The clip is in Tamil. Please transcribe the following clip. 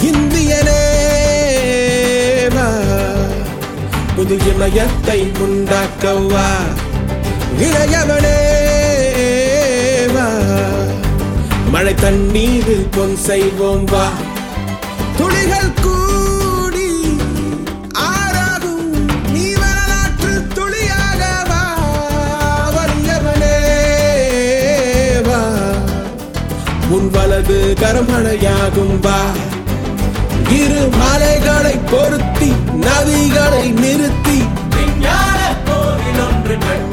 இந்தியனே வா, புது இமயத்தை உண்டாக்கவா. இளையவனே வா, மழை தண்ணீரில் பொன் செய்வோம் வா. துளிகள் கூடி ஆறாகும், நீ வரலாற்று துளியாக வா. வல்லவனே வா, உன் வலது கரமழையாகும் வா. இரு மலைகளை பொருத்தி நதிகளை நிறுத்தி விஞ்ஞான கோவில் ஒன்று கட்ட